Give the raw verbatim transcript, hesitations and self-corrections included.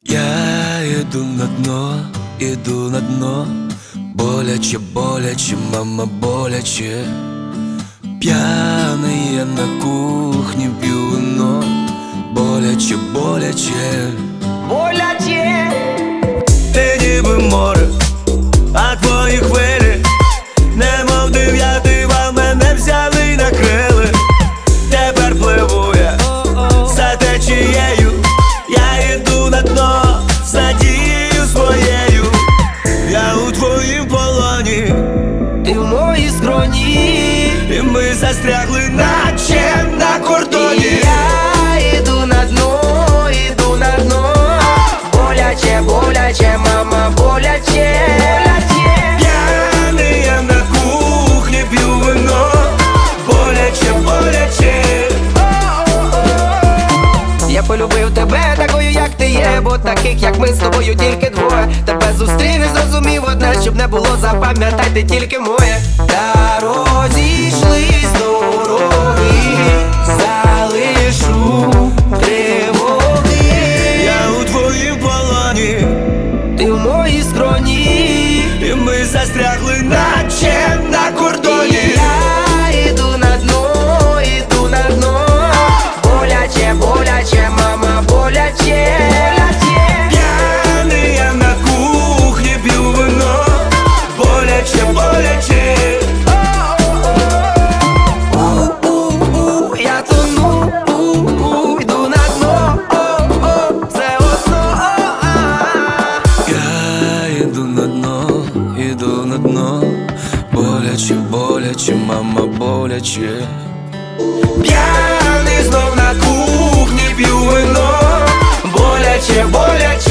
Я иду на дно, иду на дно. Боляче, боляче, мама, боляче. Пьяный я на кухне пью вино. Боляче, боляче, боляче. Ти ніби море, а твої хвилі, немов дев'ятий вал, мене взяли і накрили. Тепер пливу я за течією. Я іду на дно з надією своєю. Я у твоїм полоні, Ти в моїй скроні, і ми застрягли, наче на кордоні. І я іду на дно, іду на дно. Боляче, боляче, мама, боляче. П'яний я на кухні п'ю вино. Боляче, боляче. Я полюбив тебе такою, як ти є, бо таких, як ми з тобою, тільки двоє. Тебе зустрів і зрозумів одне, щоб не було, запам'ятай, ти тільки моє. Та розійшлись дороги, залишу тривоги. Я у твоїм полоні, Ти в моїй скроні, і ми застрягли, наче на кордоні. І я іду на дно, іду на дно. Боляче, боляче, мама, боляче. П'яний я на кухні п'ю вино. Боляче, боляче. У-у-у, я тону, у-у, йду на дно, о-о, все одно, а-а. Я іду на дно, іду на дно. Боляче, боляче, мама, боляче. П'яний знов на кухні п'ю вино. Боляче, боляче.